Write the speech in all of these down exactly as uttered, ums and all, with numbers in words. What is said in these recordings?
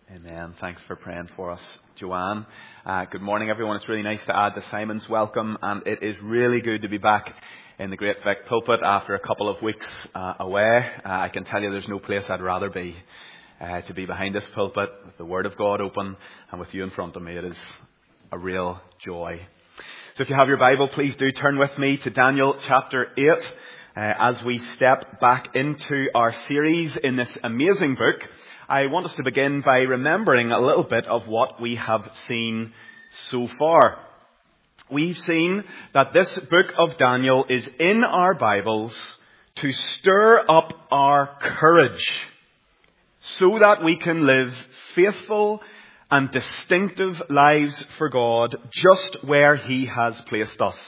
Amen. Thanks for praying for us, Joanne. Uh, good morning, everyone. It's really nice to add to Simon's welcome, and it is really good to be back in the Great Vic pulpit after a couple of weeks uh, away. Uh, I can tell you there's no place I'd rather be uh, to be behind this pulpit with the Word of God open and with you in front of me. It is a real joy. So if you have your Bible, please do turn with me to Daniel chapter eight uh, as we step back into our series in this amazing book. I want us to begin by remembering a little bit of what we have seen so far. We've seen that this book of Daniel is in our Bibles to stir up our courage so that we can live faithful and distinctive lives for God just where He has placed us.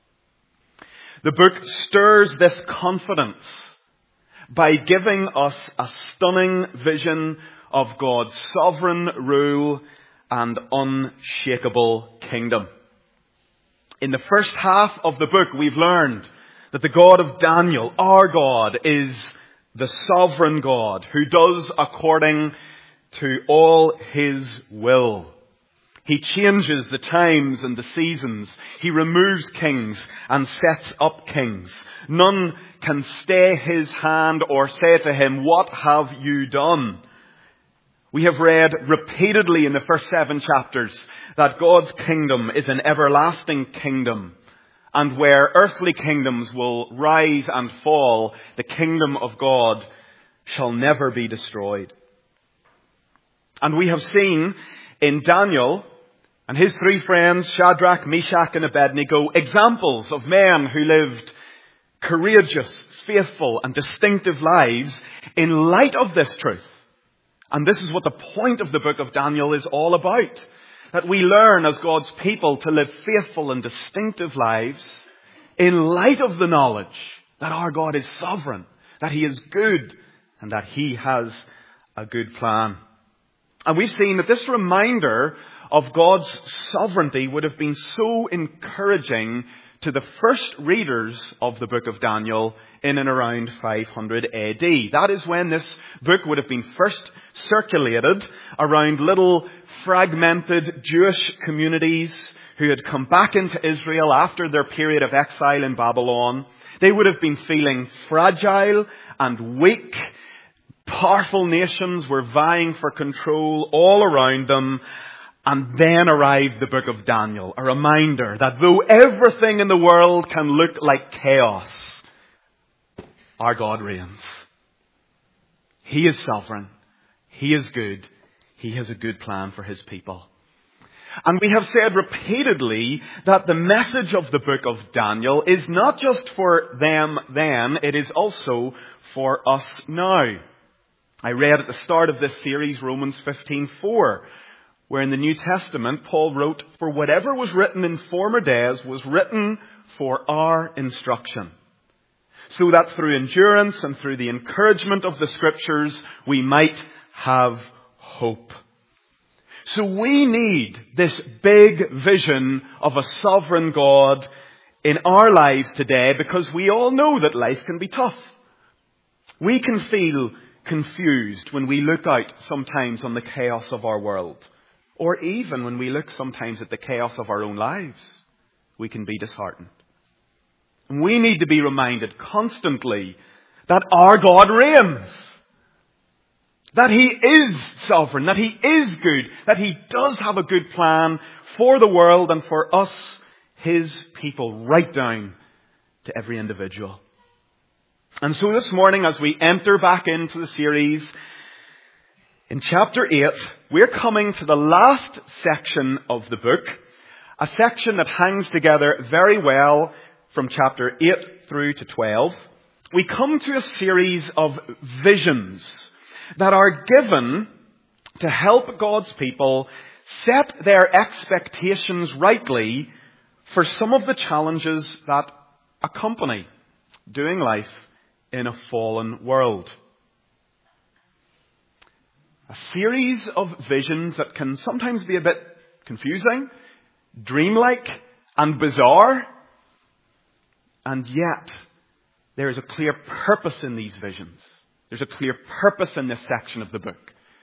The book stirs this confidence by giving us a stunning vision of God's sovereign rule and unshakable kingdom. In the first half of the book, we've learned that the God of Daniel, our God, is the sovereign God who does according to all His will. He changes the times and the seasons. He removes kings and sets up kings. None can stay His hand or say to Him, "What have you done?" We have read repeatedly in the first seven chapters that God's kingdom is an everlasting kingdom. And where earthly kingdoms will rise and fall, the kingdom of God shall never be destroyed. And we have seen in Daniel and his three friends, Shadrach, Meshach, and Abednego, examples of men who lived courageous, faithful, and distinctive lives in light of this truth. And this is what the point of the book of Daniel is all about. That we learn as God's people to live faithful and distinctive lives in light of the knowledge that our God is sovereign, that He is good, and that He has a good plan. And we've seen that this reminder of God's sovereignty would have been so encouraging to the first readers of the book of Daniel in and around five hundred A D. That is when this book would have been first circulated around little fragmented Jewish communities who had come back into Israel after their period of exile in Babylon. They would have been feeling fragile and weak. Powerful nations were vying for control all around them. And then arrived the book of Daniel, a reminder that though everything in the world can look like chaos, our God reigns. He is sovereign. He is good. He has a good plan for His people. And we have said repeatedly that the message of the book of Daniel is not just for them then, it is also for us now. I read at the start of this series Romans fifteen four. Where in the New Testament, Paul wrote, "For whatever was written in former days was written for our instruction, so that through endurance and through the encouragement of the Scriptures, we might have hope." So we need this big vision of a sovereign God in our lives today because we all know that life can be tough. We can feel confused when we look out sometimes on the chaos of our world. Or even when we look sometimes at the chaos of our own lives, we can be disheartened. And we need to be reminded constantly that our God reigns. That He is sovereign, that He is good, that He does have a good plan for the world and for us, His people, right down to every individual. And so this morning, as we enter back into the series, in chapter eight, we're coming to the last section of the book, a section that hangs together very well from chapter eight through to twelve. We come to a series of visions that are given to help God's people set their expectations rightly for some of the challenges that accompany doing life in a fallen world. A series of visions that can sometimes be a bit confusing, dreamlike, and bizarre. And yet, there is a clear purpose in these visions. There's a clear purpose in this section of the book.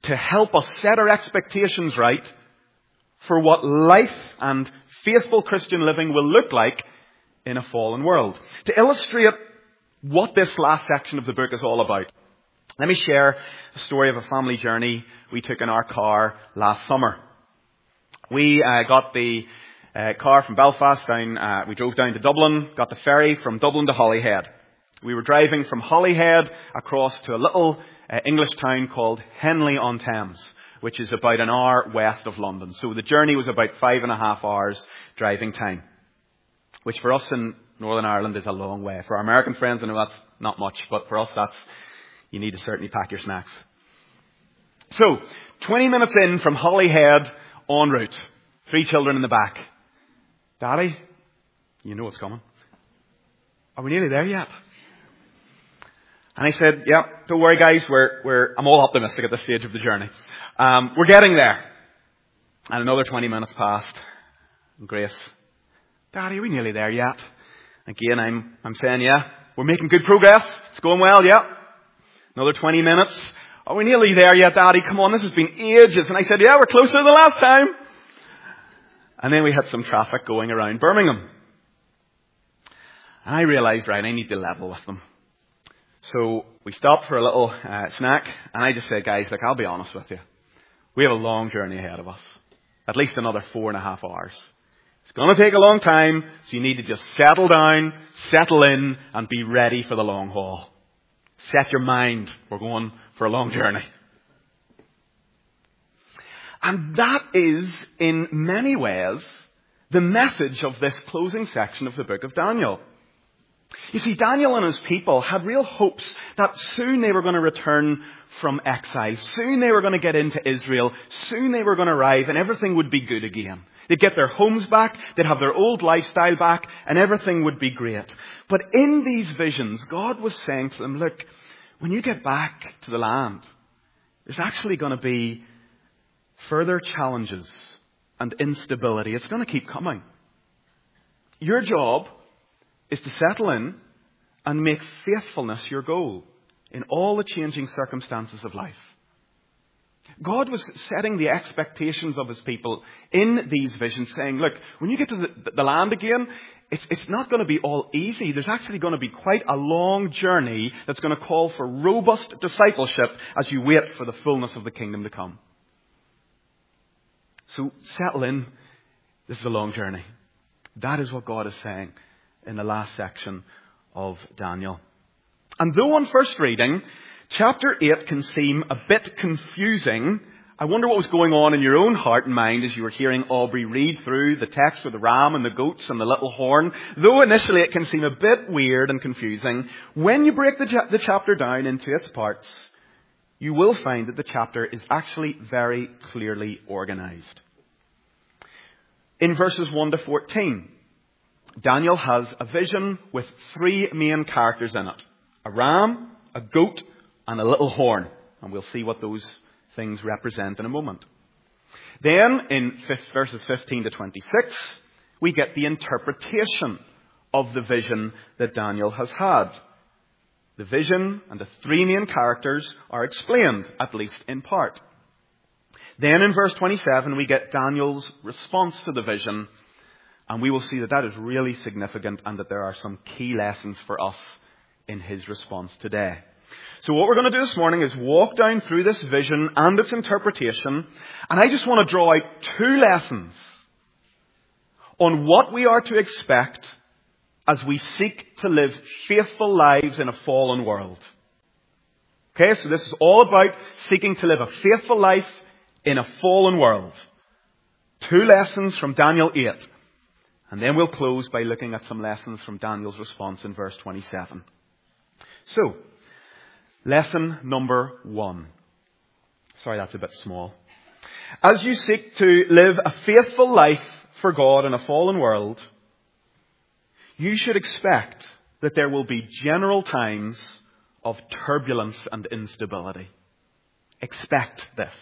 to help us set our expectations right for what life and faithful Christian living will look like in a fallen world. To illustrate what this last section of the book is all about, let me share the story of a family journey we took in our car last summer. We uh, got the uh, car from Belfast down, uh, we drove down to Dublin, got the ferry from Dublin to Holyhead. We were driving from Holyhead across to a little uh, English town called Henley-on-Thames, which is about an hour west of London. So the journey was about five and a half hours driving time, which for us in Northern Ireland is a long way. For our American friends, I know that's not much, but for us, that's, you need to certainly pack your snacks. So, twenty minutes in from Holyhead en route, three children in the back. Daddy, you know what's coming. Are we nearly there yet? And I said, yeah, don't worry guys, we're, we're, I'm all optimistic at this stage of the journey. Um, we're getting there. And another twenty minutes passed. And Grace, Daddy, are we nearly there yet? Again, I'm, I'm saying, yeah, we're making good progress. It's going well, yeah. Another twenty minutes. Are we nearly there yet, Daddy? Come on, this has been ages. And I said, yeah, we're closer than the last time. And then we had some traffic going around Birmingham. And I realized, right, I need to level with them. So we stopped for a little uh, snack, and I just said, guys, look, I'll be honest with you. We have a long journey ahead of us. At least another four and a half hours. It's going to take a long time, so you need to just settle down, settle in, and be ready for the long haul. Set your mind. We're going for a long journey. And that is, in many ways, the message of this closing section of the book of Daniel. You see, Daniel and his people had real hopes that soon they were going to return from exile. Soon they were going to get into Israel. Soon they were going to arrive and everything would be good again. They'd get their homes back. They'd have their old lifestyle back and everything would be great. But in these visions, God was saying to them, look, when you get back to the land, there's actually going to be further challenges and instability. It's going to keep coming. Your job is to settle in and make faithfulness your goal in all the changing circumstances of life. God was setting the expectations of his people in these visions, saying, look, when you get to the, the land again, it's, it's not going to be all easy. There's actually going to be quite a long journey that's going to call for robust discipleship as you wait for the fullness of the kingdom to come. So settle in. This is a long journey. That is what God is saying in the last section of Daniel. And though on first reading, chapter eight can seem a bit confusing, I wonder what was going on in your own heart and mind as you were hearing Aubrey read through the text with the ram and the goats and the little horn. Though initially it can seem a bit weird and confusing, when you break the, cha- the chapter down into its parts, you will find that the chapter is actually very clearly organized. In verses one to fourteen, Daniel has a vision with three main characters in it. A ram, a goat, and a little horn. And we'll see what those things represent in a moment. Then, in verses fifteen to twenty-six, we get the interpretation of the vision that Daniel has had. The vision and the three main characters are explained, at least in part. Then in verse twenty-seven, we get Daniel's response to the vision. And we will see that that is really significant and that there are some key lessons for us in his response today. So what we're going to do this morning is walk down through this vision and its interpretation. And I just want to draw out two lessons on what we are to expect as we seek to live faithful lives in a fallen world. Okay, so this is all about seeking to live a faithful life in a fallen world. Two lessons from Daniel eight. And then we'll close by looking at some lessons from Daniel's response in verse twenty-seven. So, lesson number one. Sorry, that's a bit small. As you seek to live a faithful life for God in a fallen world, you should expect that there will be general times of turbulence and instability. Expect this.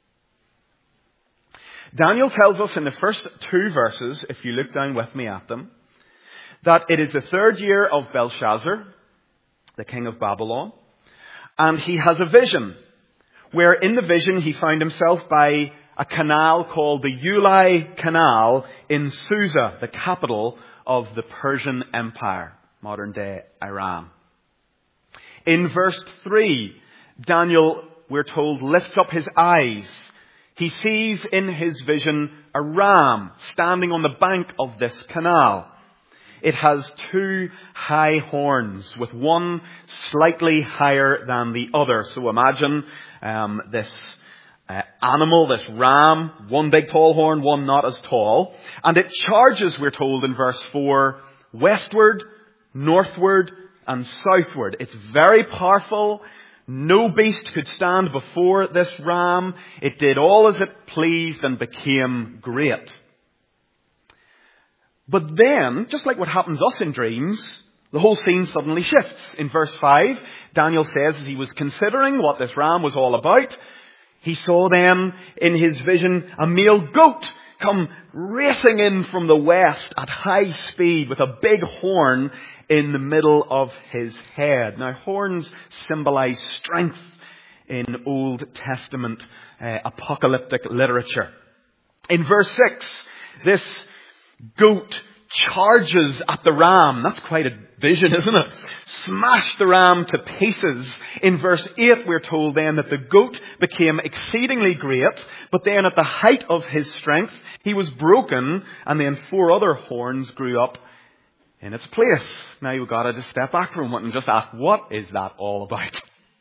Daniel tells us in the first two verses, if you look down with me at them, that it is the third year of Belshazzar, the king of Babylon, and he has a vision where in the vision he found himself by a canal called the Ulai Canal in Susa, the capital of the Persian Empire, modern-day Iran. In verse three, Daniel, we're told, lifts up his eyes. He sees in his vision a ram standing on the bank of this canal. It has two high horns, with one slightly higher than the other. So imagine um, this Uh, animal, this ram, one big tall horn, one not as tall. And it charges, we're told in verse four, westward, northward, and southward. It's very powerful. No beast could stand before this ram. It did all as it pleased and became great. But then, just like what happens to us in dreams, the whole scene suddenly shifts. In verse five, Daniel says that he was considering what this ram was all about. He saw then in his vision a male goat come racing in from the west at high speed with a big horn in the middle of his head. Now, horns symbolize strength in Old Testament uh, apocalyptic literature. In verse six, this goat charges at the ram. That's quite a vision, isn't it? Smashed the ram to pieces. In verse eight, we're told then that the goat became exceedingly great, but then at the height of his strength, he was broken, and then four other horns grew up in its place. Now you've got to just step back for a moment and just ask, what is that all about?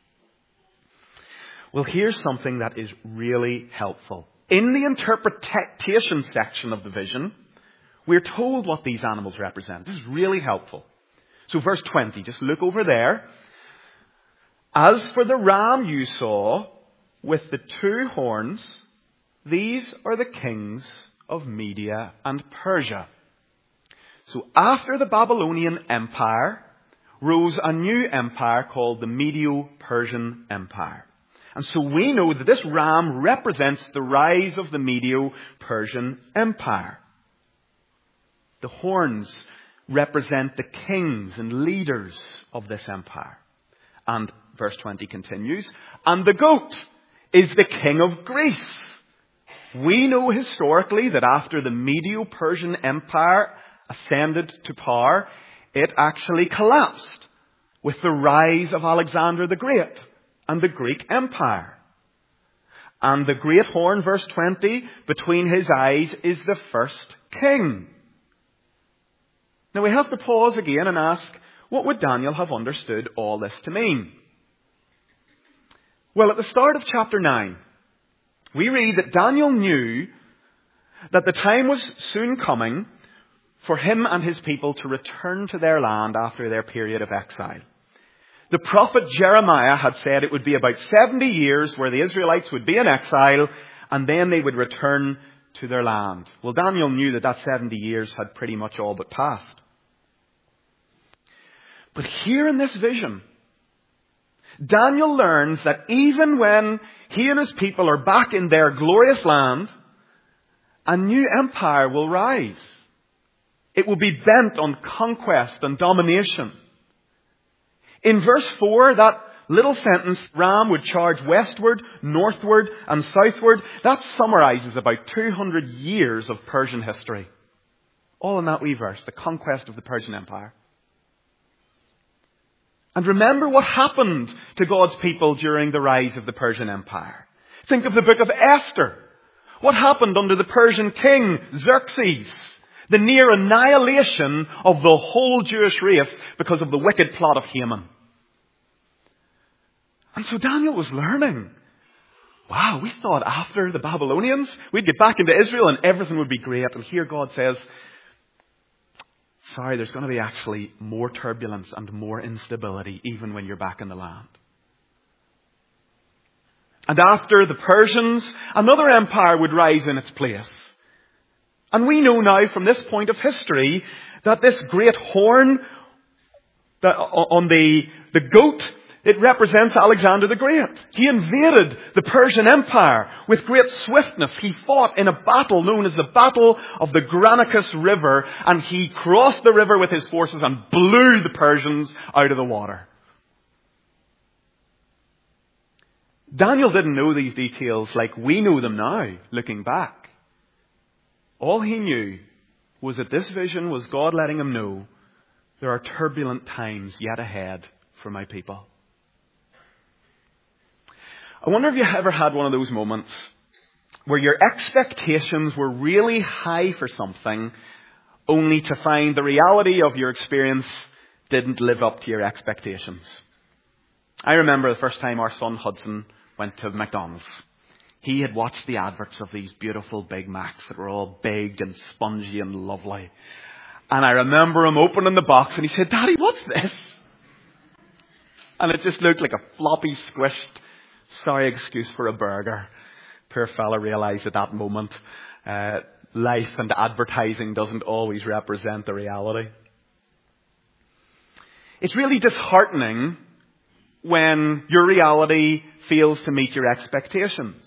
Well, here's something that is really helpful. In the interpretation section of the vision, we're told what these animals represent. This is really helpful. So verse twenty, just look over there. As for the ram you saw with the two horns, these are the kings of Media and Persia. So after the Babylonian Empire rose a new empire called the Medo-Persian Empire. And so we know that this ram represents the rise of the Medo-Persian Empire. The horns represent the kings and leaders of this empire. And verse twenty continues, and the goat is the king of Greece. We know historically that after the Medo-Persian Empire ascended to power, it actually collapsed with the rise of Alexander the Great and the Greek Empire. And the great horn, verse twenty, between his eyes is the first king. Now we have to pause again and ask, what would Daniel have understood all this to mean? Well, at the start of chapter nine, we read that Daniel knew that the time was soon coming for him and his people to return to their land after their period of exile. The prophet Jeremiah had said it would be about seventy years where the Israelites would be in exile, and then they would return to their land. Well, Daniel knew that that seventy years had pretty much all but passed. But here in this vision, Daniel learns that even when he and his people are back in their glorious land, a new empire will rise. It will be bent on conquest and domination. In verse four, that little sentence, ram would charge westward, northward, and southward, that summarizes about two hundred years of Persian history. All in that wee verse, the conquest of the Persian Empire. And remember what happened to God's people during the rise of the Persian Empire. Think of the book of Esther. What happened under the Persian king, Xerxes? The near annihilation of the whole Jewish race because of the wicked plot of Haman. And so Daniel was learning. Wow, we thought after the Babylonians, we'd get back into Israel and everything would be great. And here God says, sorry, there's going to be actually more turbulence and more instability even when you're back in the land. And after the Persians, another empire would rise in its place. And we know now from this point of history that this great horn that on the, the goat, it represents Alexander the Great. He invaded the Persian Empire with great swiftness. He fought in a battle known as the Battle of the Granicus River, and he crossed the river with his forces and blew the Persians out of the water. Daniel didn't know these details like we know them now, looking back. All he knew was that this vision was God letting him know there are turbulent times yet ahead for my people. I wonder if you ever had one of those moments where your expectations were really high for something, only to find the reality of your experience didn't live up to your expectations. I remember the first time our son Hudson went to McDonald's. He had watched the adverts of these beautiful Big Macs that were all big and spongy and lovely. And I remember him opening the box and he said, "Daddy, what's this?" And it just looked like a floppy, squished, sorry excuse for a burger. Poor fella realised at that moment, uh, life and advertising doesn't always represent the reality. It's really disheartening when your reality fails to meet your expectations.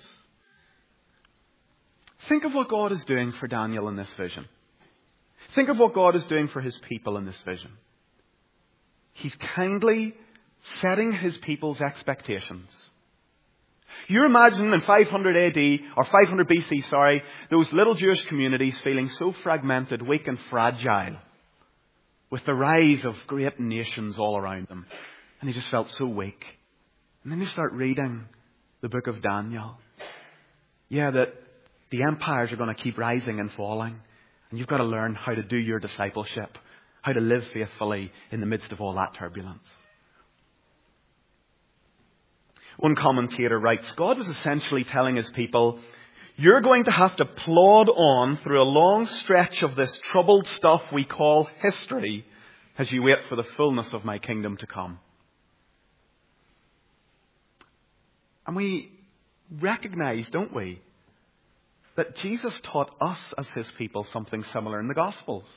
Think of what God is doing for Daniel in this vision. Think of what God is doing for his people in this vision. He's kindly setting his people's expectations. You imagine in five hundred A D, or five hundred B C, sorry, those little Jewish communities feeling so fragmented, weak and fragile, with the rise of great nations all around them. And they just felt so weak. And then they start reading the book of Daniel. Yeah, that the empires are going to keep rising and falling. And you've got to learn how to do your discipleship, how to live faithfully in the midst of all that turbulence. One commentator writes, God was essentially telling his people, you're going to have to plod on through a long stretch of this troubled stuff we call history as you wait for the fullness of my kingdom to come. And we recognize, don't we, that Jesus taught us as his people something similar in the Gospels.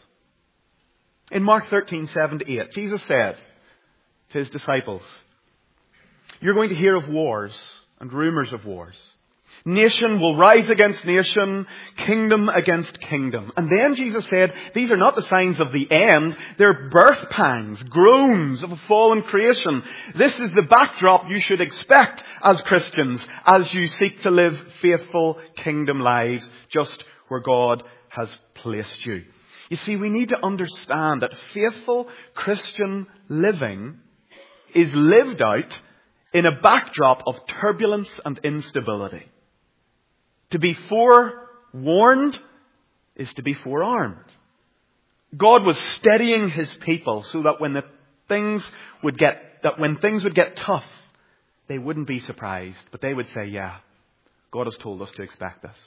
In Mark thirteen, seven to eight, Jesus said to his disciples, you're going to hear of wars and rumors of wars. Nation will rise against nation, kingdom against kingdom. And then Jesus said, these are not the signs of the end. They're birth pangs, groans of a fallen creation. This is the backdrop you should expect as Christians as you seek to live faithful kingdom lives just where God has placed you. You see, we need to understand that faithful Christian living is lived out in a backdrop of turbulence and instability. To be forewarned is to be forearmed. God was steadying his people so that when the things would get that when things would get tough, they wouldn't be surprised, but they would say, yeah, God has told us to expect this.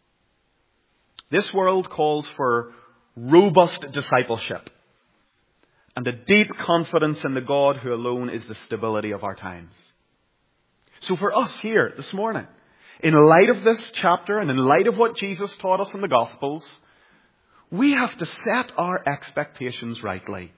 This world calls for robust discipleship and a deep confidence in the God who alone is the stability of our times. So for us here this morning, in light of this chapter and in light of what Jesus taught us in the Gospels, we have to set our expectations rightly.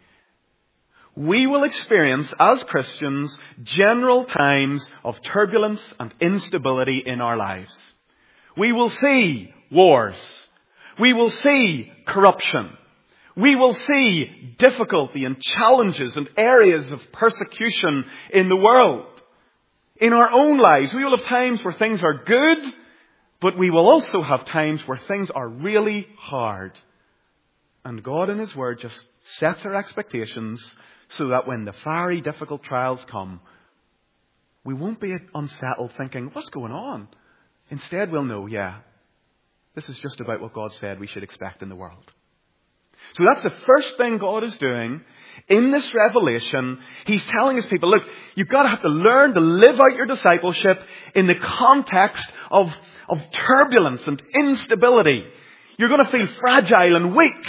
We will experience, as Christians, general times of turbulence and instability in our lives. We will see wars. We will see corruption. We will see difficulty and challenges and areas of persecution in the world. In our own lives, we will have times where things are good, but we will also have times where things are really hard. And God in his word just sets our expectations so that when the fiery, difficult trials come, we won't be unsettled thinking, what's going on? Instead, we'll know, yeah, this is just about what God said we should expect in the world. So that's the first thing God is doing in this revelation. He's telling his people, look, you've got to have to learn to live out your discipleship in the context of, of turbulence and instability. You're going to feel fragile and weak.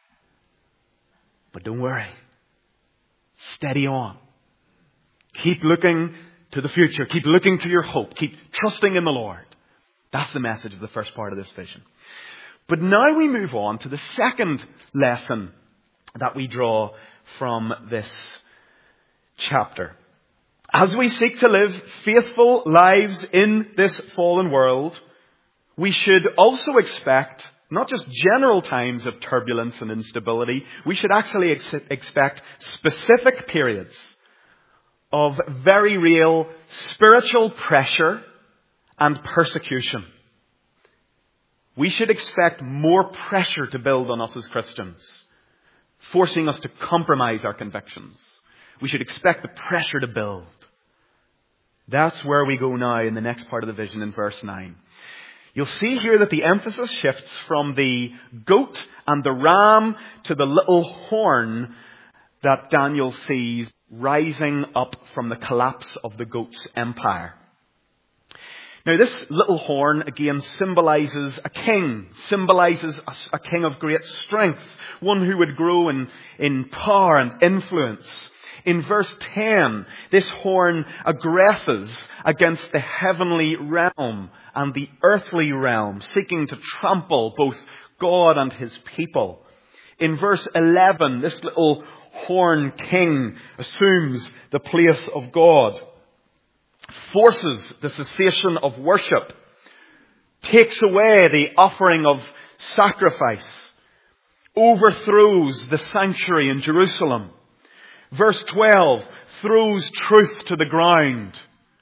But don't worry. Steady on. Keep looking to the future. Keep looking to your hope. Keep trusting in the Lord. That's the message of the first part of this vision. But now we move on to the second lesson that we draw from this chapter. As we seek to live faithful lives in this fallen world, we should also expect not just general times of turbulence and instability, we should actually ex- expect specific periods of very real spiritual pressure and persecution. We should expect more pressure to build on us as Christians, forcing us to compromise our convictions. We should expect the pressure to build. That's where we go now in the next part of the vision in verse nine. You'll see here that the emphasis shifts from the goat and the ram to the little horn that Daniel sees rising up from the collapse of the goat's empire. Now this little horn again symbolizes a king, symbolizes a, a king of great strength, one who would grow in, in power and influence. In verse ten, this horn aggresses against the heavenly realm and the earthly realm, seeking to trample both God and his people. In verse eleven, this little horn king assumes the place of God, forces the cessation of worship, takes away the offering of sacrifice, overthrows the sanctuary in Jerusalem. Verse twelve, throws truth to the ground.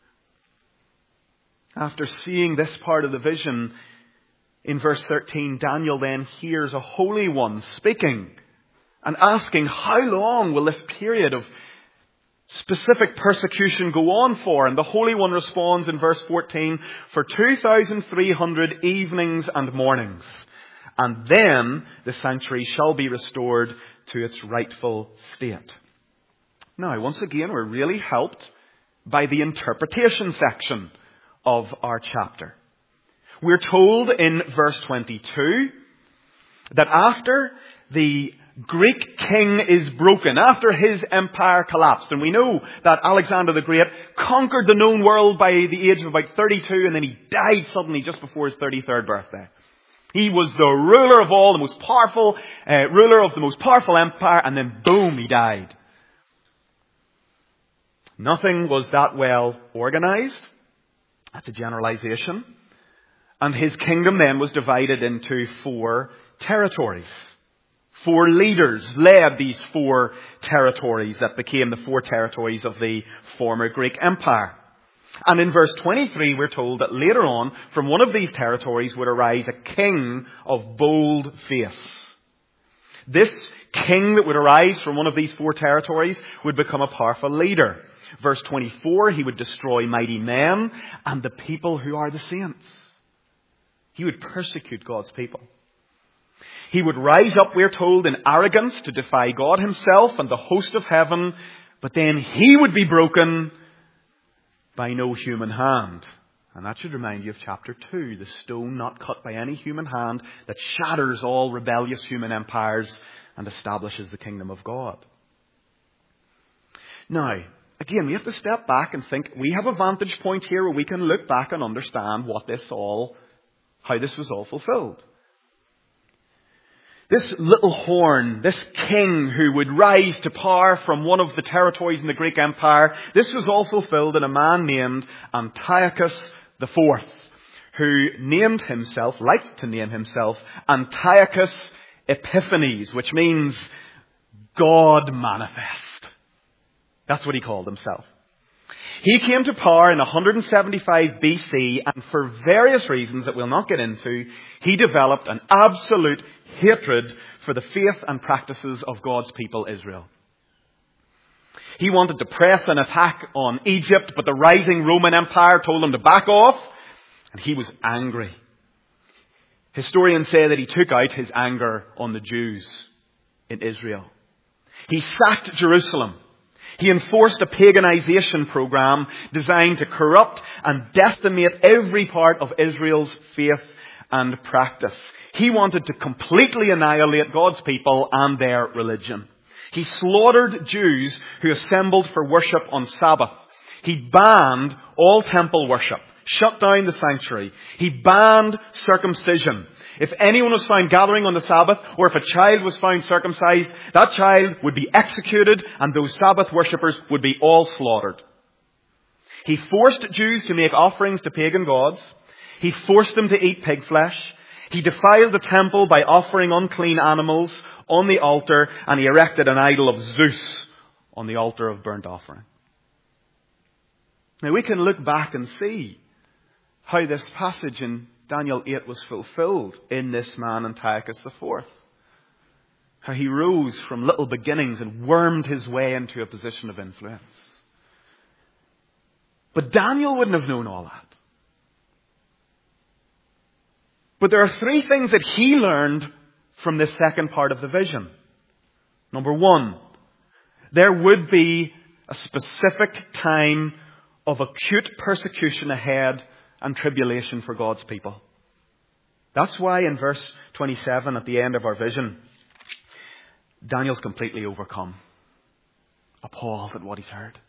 After seeing this part of the vision, in verse thirteen, Daniel then hears a holy one speaking and asking, how long will this period of specific persecution go on for? And the Holy One responds in verse fourteen, for two thousand three hundred evenings and mornings. And then the sanctuary shall be restored to its rightful state. Now, once again, we're really helped by the interpretation section of our chapter. We're told in verse twenty-two that after the Greek king is broken, after his empire collapsed, and we know that Alexander the Great conquered the known world by the age of about thirty-two, and then he died suddenly just before his thirty-third birthday. He was the ruler of all, the most powerful, uh, ruler of the most powerful empire, and then boom, he died. Nothing was that well organized. That's a generalization. And his kingdom then was divided into four territories. Four leaders led these four territories that became the four territories of the former Greek Empire. And in verse twenty-three, we're told that later on, from one of these territories would arise a king of bold face. This king that would arise from one of these four territories would become a powerful leader. Verse twenty-four, he would destroy mighty men and the people who are the saints. He would persecute God's people. He would rise up, we're told, in arrogance to defy God himself and the host of heaven, but then he would be broken by no human hand. And that should remind you of chapter two, the stone not cut by any human hand that shatters all rebellious human empires and establishes the kingdom of God. Now, again, we have to step back and think, we have a vantage point here where we can look back and understand what this all, how this was all fulfilled. This little horn, this king who would rise to power from one of the territories in the Greek Empire, this was all fulfilled in a man named Antiochus the Fourth, who named himself, liked to name himself, Antiochus Epiphanes, which means God manifest. That's what he called himself. He came to power in one seventy-five B C, and for various reasons that we'll not get into, he developed an absolute hatred for the faith and practices of God's people, Israel. He wanted to press an attack on Egypt, but the rising Roman Empire told him to back off, and he was angry. Historians say that he took out his anger on the Jews in Israel. He sacked Jerusalem. He enforced a paganization program designed to corrupt and decimate every part of Israel's faith and practice. He wanted to completely annihilate God's people and their religion. He slaughtered Jews who assembled for worship on Sabbath. He banned all temple worship, shut down the sanctuary. He banned circumcision. If anyone was found gathering on the Sabbath, or if a child was found circumcised, that child would be executed and those Sabbath worshippers would be all slaughtered. He forced Jews to make offerings to pagan gods. He forced them to eat pig flesh. He defiled the temple by offering unclean animals on the altar, and he erected an idol of Zeus on the altar of burnt offering. Now we can look back and see how this passage in Daniel eight was fulfilled in this man Antiochus the fourth. How he rose from little beginnings and wormed his way into a position of influence. But Daniel wouldn't have known all that. But there are three things that he learned from this second part of the vision. Number one, there would be a specific time of acute persecution ahead and tribulation for God's people. That's why in verse twenty-seven at the end of our vision, Daniel's completely overcome, appalled at what he's heard.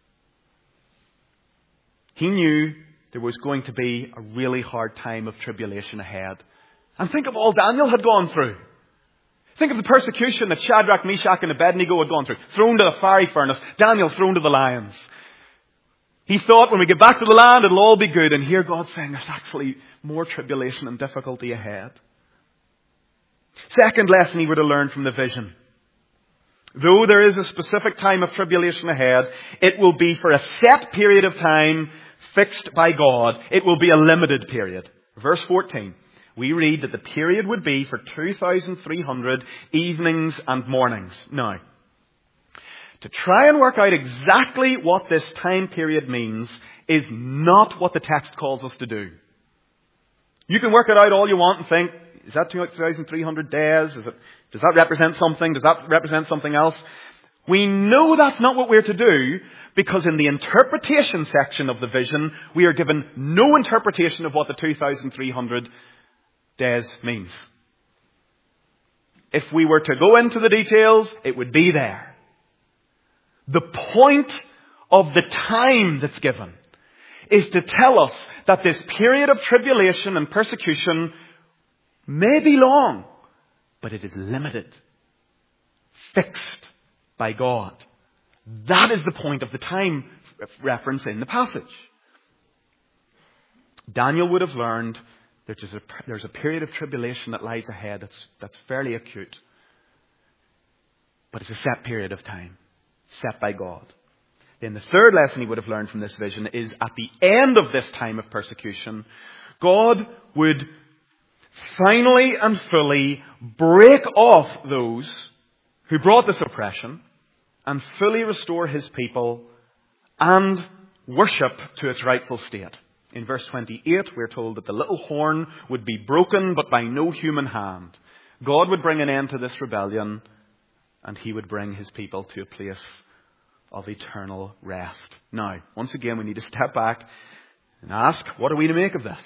He knew there was going to be a really hard time of tribulation ahead. And think of all Daniel had gone through. Think of the persecution that Shadrach, Meshach and Abednego had gone through. Thrown to the fiery furnace. Daniel thrown to the lions. He thought when we get back to the land it'll all be good. And here God's saying there's actually more tribulation and difficulty ahead. Second lesson he would have learned from the vision. Though there is a specific time of tribulation ahead, it will be for a set period of time fixed by God. It will be a limited period. Verse fourteen. We read that the period would be for two thousand three hundred evenings and mornings. Now, to try and work out exactly what this time period means is not what the text calls us to do. You can work it out all you want and think, is that two thousand three hundred days? Is it, does that represent something? Does that represent something else? We know that's not what we're to do because in the interpretation section of the vision, we are given no interpretation of what the two thousand three hundred days means. If we were to go into the details, it would be there. The point of the time that's given is to tell us that this period of tribulation and persecution may be long, but it is limited, fixed by God. That is the point of the time reference in the passage. Daniel would have learned that there's a, there's a period of tribulation that lies ahead that's, that's fairly acute. But it's a set period of time, set by God. Then the third lesson he would have learned from this vision is at the end of this time of persecution, God would finally and fully break off those who brought this oppression and fully restore his people and worship to its rightful state. In verse twenty-eight, we're told that the little horn would be broken, but by no human hand. God would bring an end to this rebellion, and he would bring his people to a place of eternal rest. Now, once again, we need to step back and ask, what are we to make of this?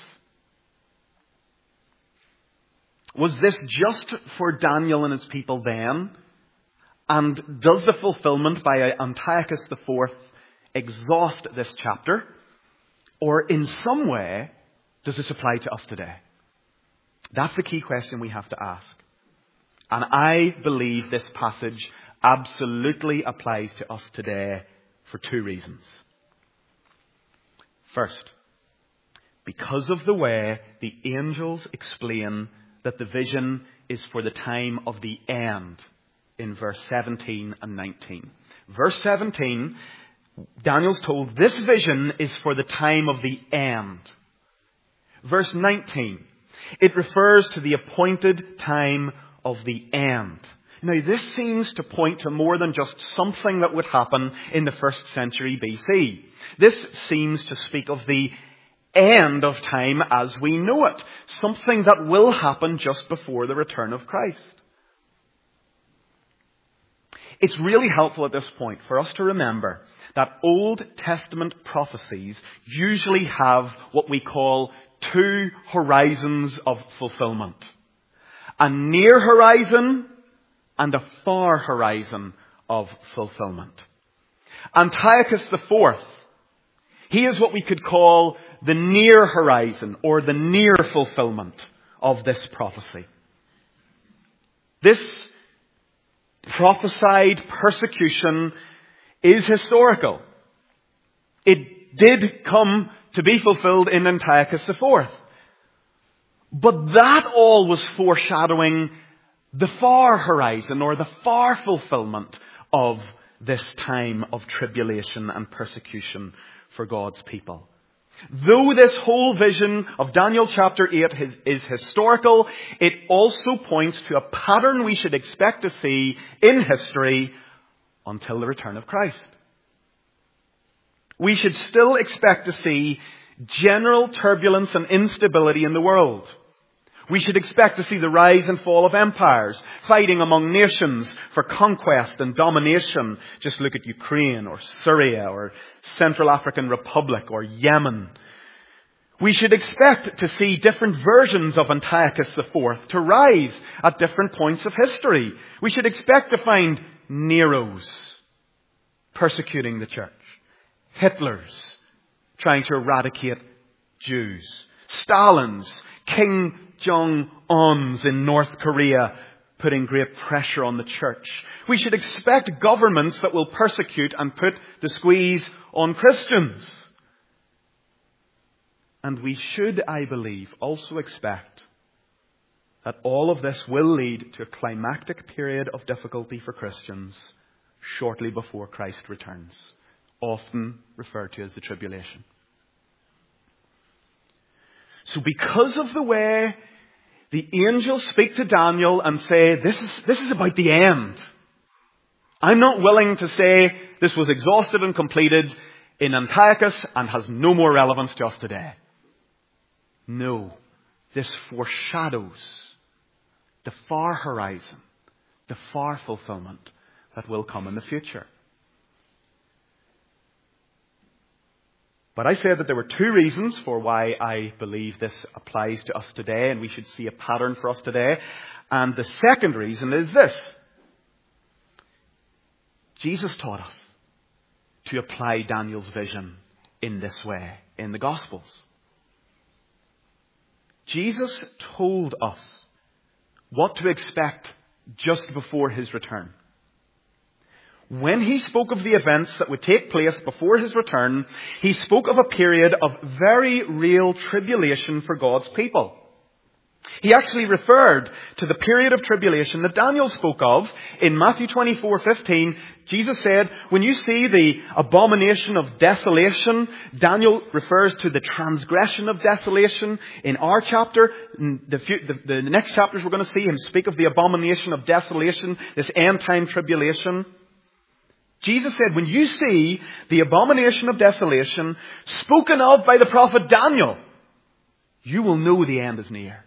Was this just for Daniel and his people then? And does the fulfillment by Antiochus the fourth exhaust this chapter? Or in some way, does this apply to us today? That's the key question we have to ask. And I believe this passage absolutely applies to us today for two reasons. First, because of the way the angels explain that the vision is for the time of the end in verse seventeen and nineteen. Verse seventeen, Daniel's told this vision is for the time of the end. Verse nineteen, it refers to the appointed time of the end. Now this seems to point to more than just something that would happen in the first century B C. This seems to speak of the end of time as we know it. Something that will happen just before the return of Christ. It's really helpful at this point for us to remember that Old Testament prophecies usually have what we call two horizons of fulfillment. A near horizon and a far horizon of fulfillment. Antiochus the fourth, he is what we could call the near horizon or the near fulfillment of this prophecy. This prophesied persecution is historical. It did come to be fulfilled in Antiochus the fourth. But that all was foreshadowing the far horizon or the far fulfillment of this time of tribulation and persecution for God's people. Though this whole vision of Daniel chapter eight is, is historical, it also points to a pattern we should expect to see in history until the return of Christ. We should still expect to see general turbulence and instability in the world. We should expect to see the rise and fall of empires, fighting among nations for conquest and domination. Just look at Ukraine or Syria or Central African Republic or Yemen. We should expect to see different versions of Antiochus the Fourth to rise at different points of history. We should expect to find Neros persecuting the church, Hitlers trying to eradicate Jews, Stalins, King Jong-uns in North Korea putting great pressure on the church. We should expect governments that will persecute and put the squeeze on Christians. And we should, I believe, also expect that all of this will lead to a climactic period of difficulty for Christians shortly before Christ returns, often referred to as the tribulation. So because of the way the angels speak to Daniel and say, this is, this is about the end, I'm not willing to say this was exhausted and completed in Antiochus and has no more relevance to us today. No, this foreshadows the far horizon, the far fulfillment that will come in the future. But I said that there were two reasons for why I believe this applies to us today and we should see a pattern for us today. And the second reason is this. Jesus taught us to apply Daniel's vision in this way in the Gospels. Jesus told us what to expect just before his return. When he spoke of the events that would take place before his return, he spoke of a period of very real tribulation for God's people. He actually referred to the period of tribulation that Daniel spoke of in Matthew twenty-four fifteen. Jesus said, when you see the abomination of desolation, Daniel refers to the transgression of desolation. In our chapter, the, few, the, the next chapters we're going to see him speak of the abomination of desolation, this end time tribulation. Jesus said, when you see the abomination of desolation spoken of by the prophet Daniel, you will know the end is near.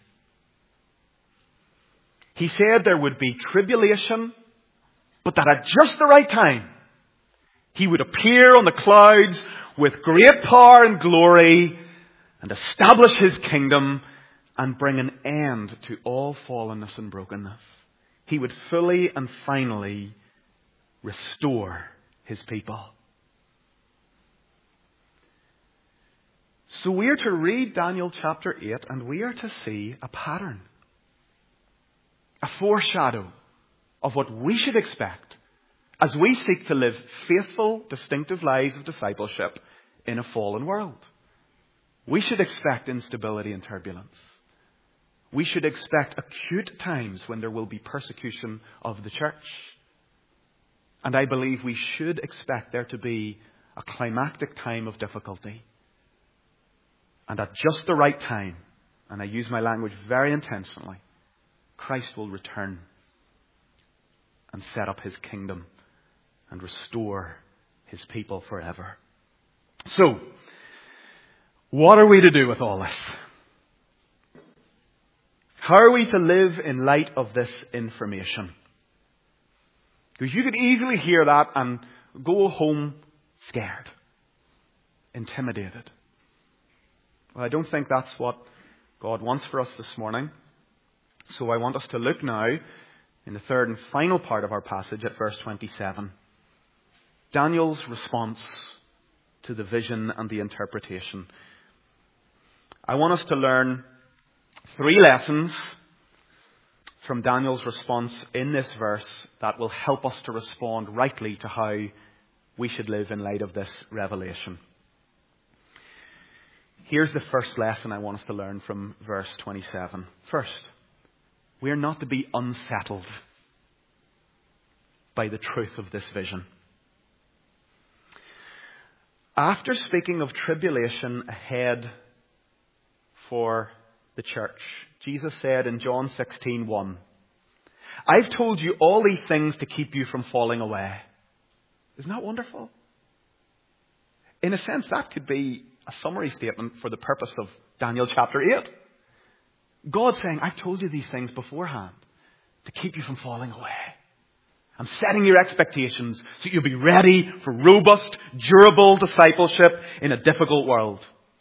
He said there would be tribulation, but that at just the right time, he would appear on the clouds with great power and glory and establish his kingdom and bring an end to all fallenness and brokenness. He would fully and finally restore his people. So we are to read Daniel chapter eight and we are to see a pattern, a foreshadow of what we should expect as we seek to live faithful, distinctive lives of discipleship in a fallen world. We should expect instability and turbulence. We should expect acute times when there will be persecution of the church. And I believe we should expect there to be a climactic time of difficulty. And at just the right time, and I use my language very intentionally, Christ will return and set up his kingdom and restore his people forever. So, what are we to do with all this? How are we to live in light of this information? Because you could easily hear that and go home scared, intimidated. Well, I don't think that's what God wants for us this morning. So I want us to look now in the third and final part of our passage at verse twenty-seven. Daniel's response to the vision and the interpretation. I want us to learn three lessons from Daniel's response in this verse that will help us to respond rightly to how we should live in light of this revelation. Here's the first lesson I want us to learn from verse twenty-seven. First, we are not to be unsettled by the truth of this vision. After speaking of tribulation ahead for the church, Jesus said in John sixteen one, I've told you all these things to keep you from falling away. Isn't that wonderful? In a sense, that could be a summary statement for the purpose of Daniel chapter eight. God saying, I've told you these things beforehand to keep you from falling away. I'm setting your expectations so that you'll be ready for robust, durable discipleship in a difficult world.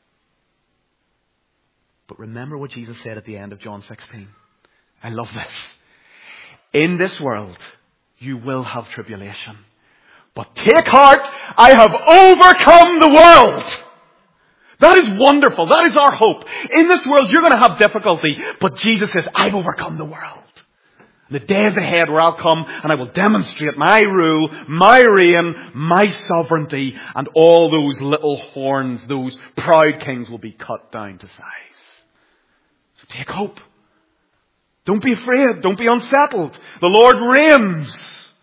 But remember what Jesus said at the end of John sixteen. I love this. In this world, you will have tribulation. But take heart, I have overcome the world. That is wonderful. That is our hope. In this world, you're going to have difficulty. But Jesus says, I've overcome the world. The days ahead where I'll come and I will demonstrate my rule, my reign, my sovereignty, and all those little horns, those proud kings will be cut down to size. So take hope. Don't be afraid. Don't be unsettled. The Lord reigns.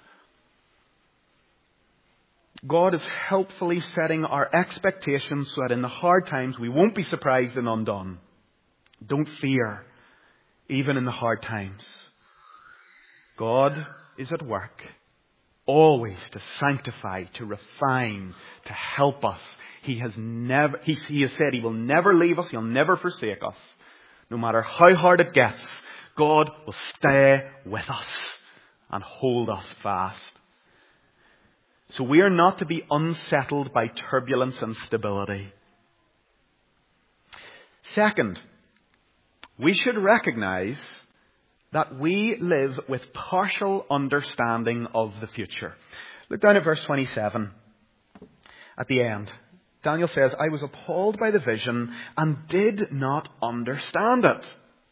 God is helpfully setting our expectations so that in the hard times we won't be surprised and undone. Don't fear, even in the hard times. God is at work, always to sanctify, to refine, to help us. He has never, he, he has said He will never leave us, He'll never forsake us. No matter how hard it gets, God will stay with us and hold us fast. So we are not to be unsettled by turbulence and stability. Second, we should recognize that we live with partial understanding of the future. Look down at verse twenty-seven. At the end, Daniel says, I was appalled by the vision and did not understand it.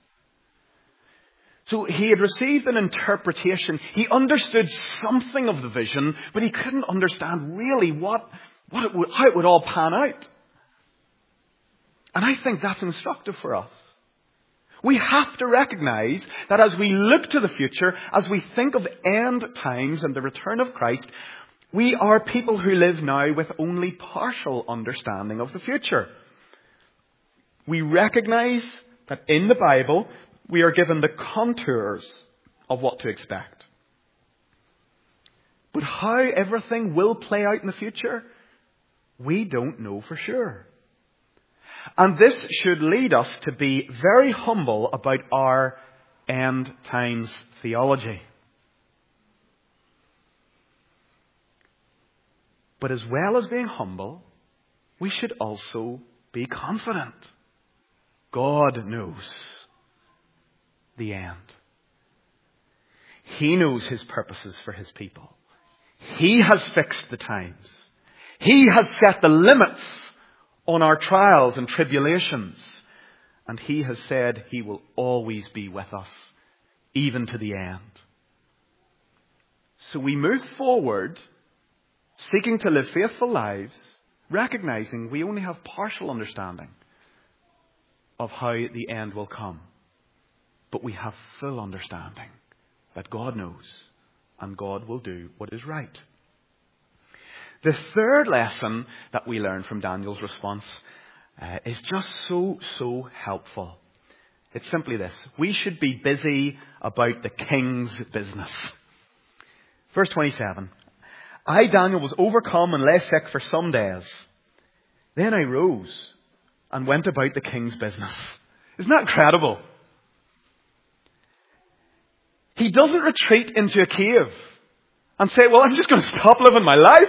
So he had received an interpretation. He understood something of the vision, but he couldn't understand really what, what it would, how it would all pan out. And I think that's instructive for us. We have to recognize that as we look to the future, as we think of end times and the return of Christ, we are people who live now with only partial understanding of the future. We recognize that in the Bible, we are given the contours of what to expect. But how everything will play out in the future, we don't know for sure. And this should lead us to be very humble about our end times theology. But as well as being humble, we should also be confident. God knows the end. He knows His purposes for His people. He has fixed the times. He has set the limits on our trials and tribulations. And He has said He will always be with us, even to the end. So we move forward, seeking to live faithful lives, recognizing we only have partial understanding of how the end will come. But we have full understanding that God knows and God will do what is right. The third lesson that we learn from Daniel's response uh, is just so, so helpful. It's simply this. We should be busy about the king's business. Verse twenty-seven. I, Daniel, was overcome and lay sick for some days. Then I rose and went about the king's business. Isn't that incredible? He doesn't retreat into a cave and say, well, I'm just going to stop living my life.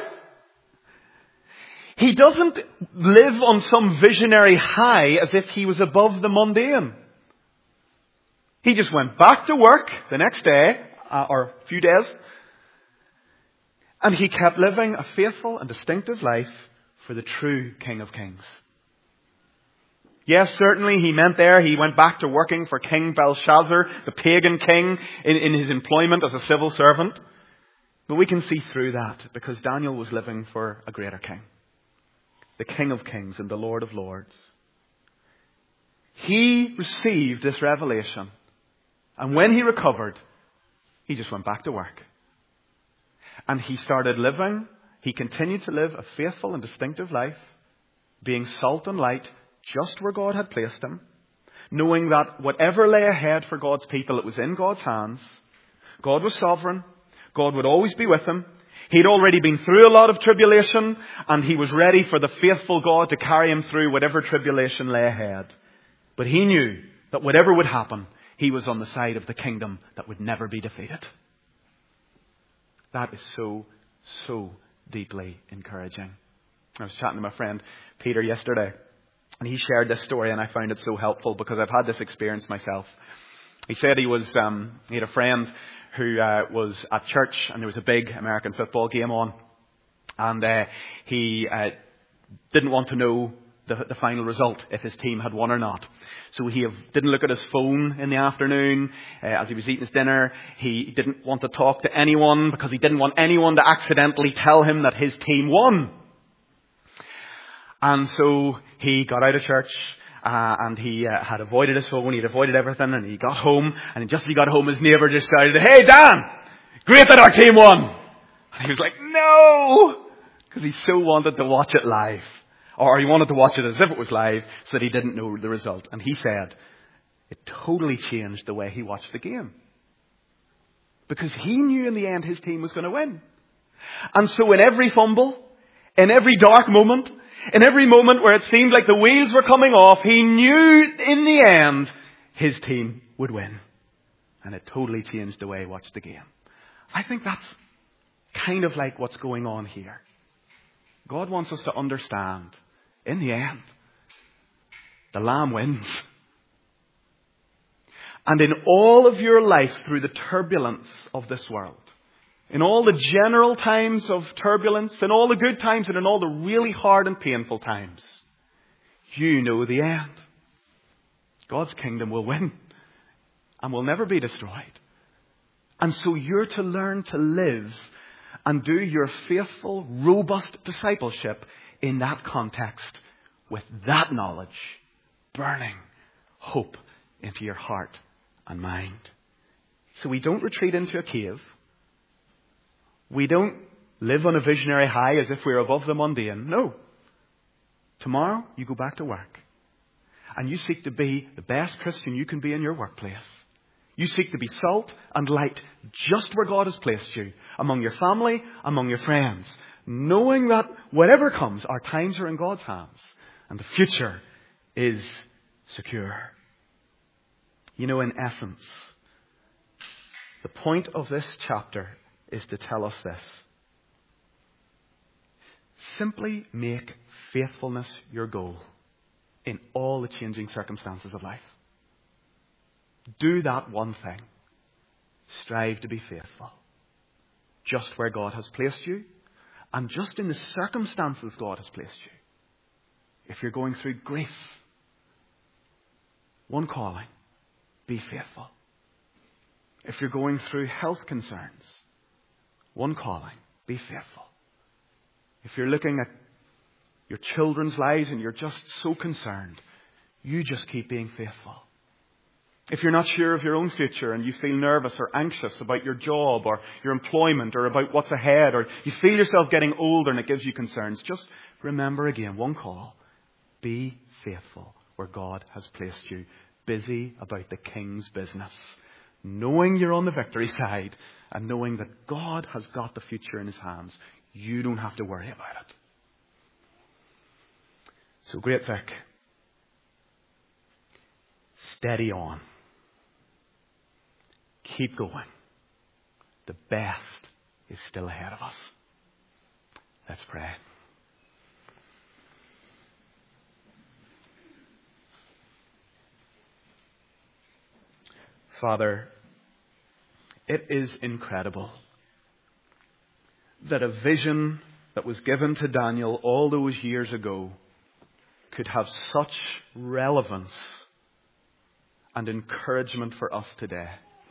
He doesn't live on some visionary high as if he was above the mundane. He just went back to work the next day, uh, or a few days, and he kept living a faithful and distinctive life for the true King of Kings. Yes, certainly he meant there he went back to working for King Belshazzar, the pagan king, in, in his employment as a civil servant. But we can see through that because Daniel was living for a greater king. The King of Kings and the Lord of Lords. He received this revelation. And when he recovered, he just went back to work. And he started living. He he continued to live a faithful and distinctive life, being salt and light just where God had placed him, knowing that whatever lay ahead for God's people, it was in God's hands. God was sovereign. God would always be with him. He'd already been through a lot of tribulation, and he was ready for the faithful God to carry him through whatever tribulation lay ahead. But he knew that whatever would happen, he was on the side of the kingdom that would never be defeated. That is so, so deeply encouraging. I was chatting to my friend Peter yesterday, and he shared this story, and I found it so helpful because I've had this experience myself. He said he was um, he had a friend who uh, was at church, and there was a big American football game on, and uh, he uh, didn't want to know the, the final result, if his team had won or not. So he have, didn't look at his phone in the afternoon uh, as he was eating his dinner. He didn't want to talk to anyone because he didn't want anyone to accidentally tell him that his team won. And so he got out of church, uh, and he uh, had avoided his phone. He'd avoided everything, and he got home. And just as he got home, his neighbour just shouted, "Hey, Dan! Great that our team won!" And he was like, "No!" Because he so wanted to watch it live. Or he wanted to watch it as if it was live so that he didn't know the result. And he said it totally changed the way he watched the game. Because he knew in the end his team was going to win. And so in every fumble, in every dark moment, in every moment where it seemed like the wheels were coming off, he knew in the end his team would win. And it totally changed the way he watched the game. I think that's kind of like what's going on here. God wants us to understand, in the end, the Lamb wins. And in all of your life through the turbulence of this world, in all the general times of turbulence, in all the good times and in all the really hard and painful times, you know the end. God's kingdom will win and will never be destroyed. And so you're to learn to live and do your faithful, robust discipleship in that context with that knowledge burning hope into your heart and mind. So we don't retreat into a cave. We don't live on a visionary high as if we're above the mundane. No. Tomorrow you go back to work and you seek to be the best Christian you can be in your workplace. You seek to be salt and light just where God has placed you, among your family, among your friends, knowing that whatever comes, our times are in God's hands and the future is secure. You know, in essence, the point of this chapter is to tell us this. Simply make faithfulness your goal in all the changing circumstances of life. Do that one thing. Strive to be faithful. Just where God has placed you and just in the circumstances God has placed you. If you're going through grief, one calling, be faithful. If you're going through health concerns, one calling, be faithful. If you're looking at your children's lives and you're just so concerned, you just keep being faithful. If you're not sure of your own future and you feel nervous or anxious about your job or your employment or about what's ahead, or you feel yourself getting older and it gives you concerns, just remember again, one call. Be faithful where God has placed you. Busy about the King's business. Knowing you're on the victory side and knowing that God has got the future in his hands. You don't have to worry about it. So Great Vic. Steady on. Keep going. The best is still ahead of us. Let's pray. Father, it is incredible that a vision that was given to Daniel all those years ago could have such relevance and encouragement for us today.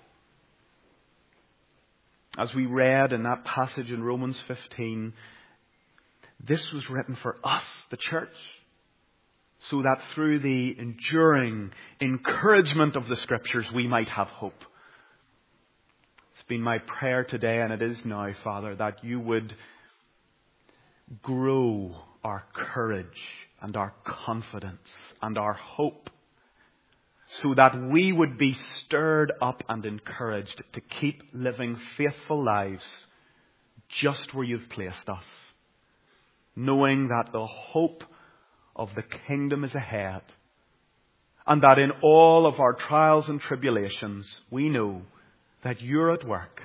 As we read in that passage in Romans fifteen, this was written for us, the church, so that through the enduring encouragement of the Scriptures we might have hope. It's been my prayer today, and it is now, Father, that you would grow our courage and our confidence and our hope, so that we would be stirred up and encouraged to keep living faithful lives just where you've placed us, knowing that the hope of the kingdom is ahead, and that in all of our trials and tribulations, we know that you're at work,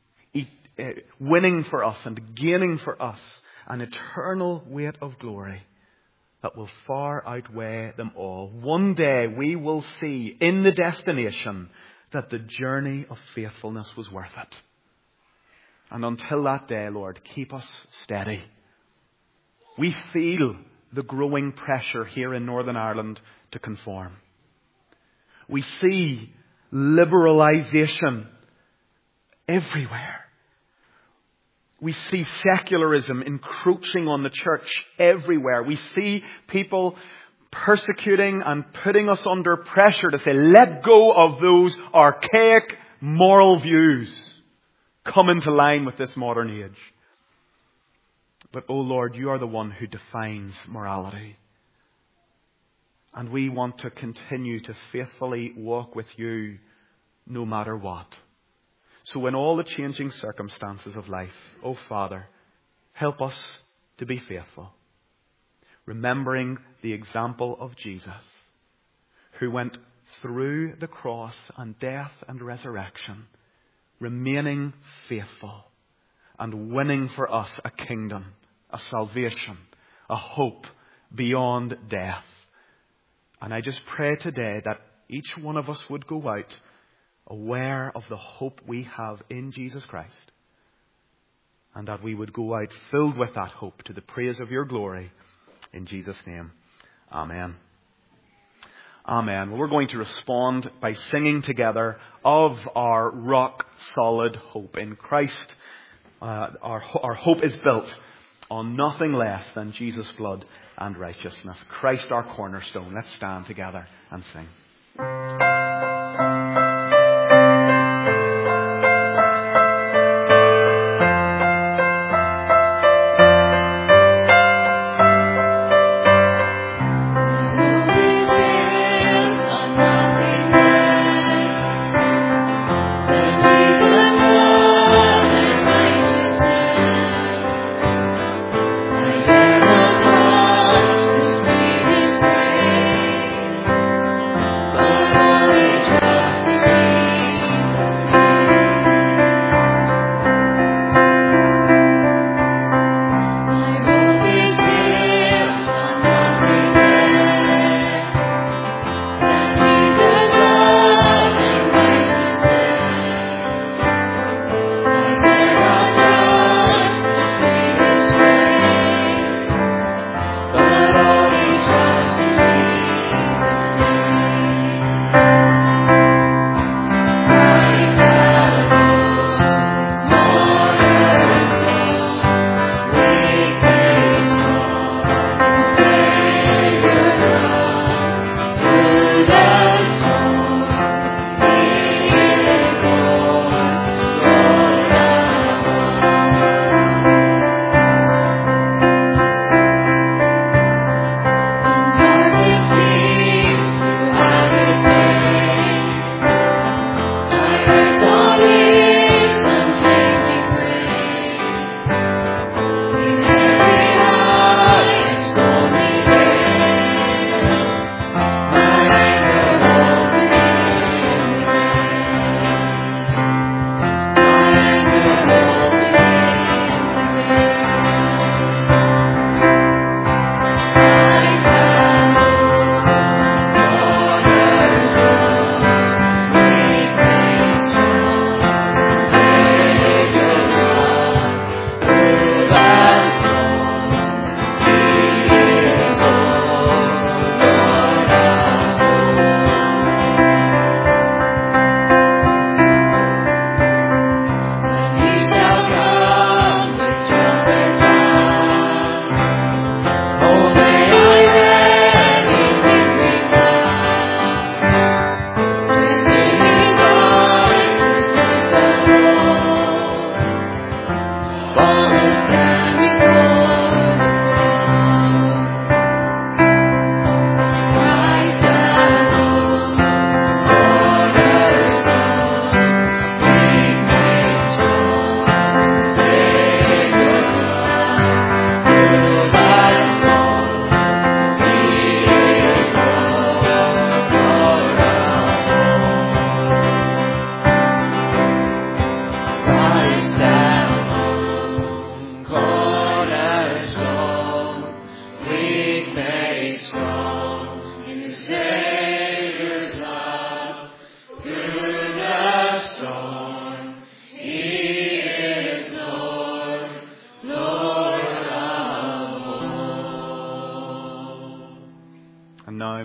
winning for us and gaining for us an eternal weight of glory that will far outweigh them all. One day we will see in the destination that the journey of faithfulness was worth it. And until that day, Lord, keep us steady. We feel the growing pressure here in Northern Ireland to conform. We see liberalisation everywhere. We see secularism encroaching on the church everywhere. We see people persecuting and putting us under pressure to say, let go of those archaic moral views. Come into line with this modern age. But, oh Lord, you are the one who defines morality. And we want to continue to faithfully walk with you no matter what. So in all the changing circumstances of life, oh Father, help us to be faithful. Remembering the example of Jesus, who went through the cross and death and resurrection, remaining faithful and winning for us a kingdom, a salvation, a hope beyond death. And I just pray today that each one of us would go out aware of the hope we have in Jesus Christ, and that we would go out filled with that hope to the praise of your glory. In Jesus' name, amen. Amen. Well, we're going to respond by singing together of our rock-solid hope in Christ. Uh, our, our hope is built on nothing less than Jesus' blood and righteousness. Christ our cornerstone. Let's stand together and sing. Thank you.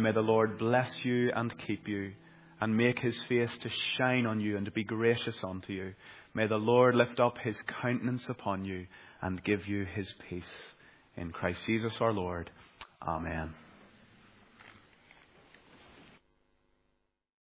may the Lord bless you and keep you, and make his face to shine on you and to be gracious unto you. May the Lord lift up his countenance upon you and give you his peace. In Christ Jesus our Lord. Amen.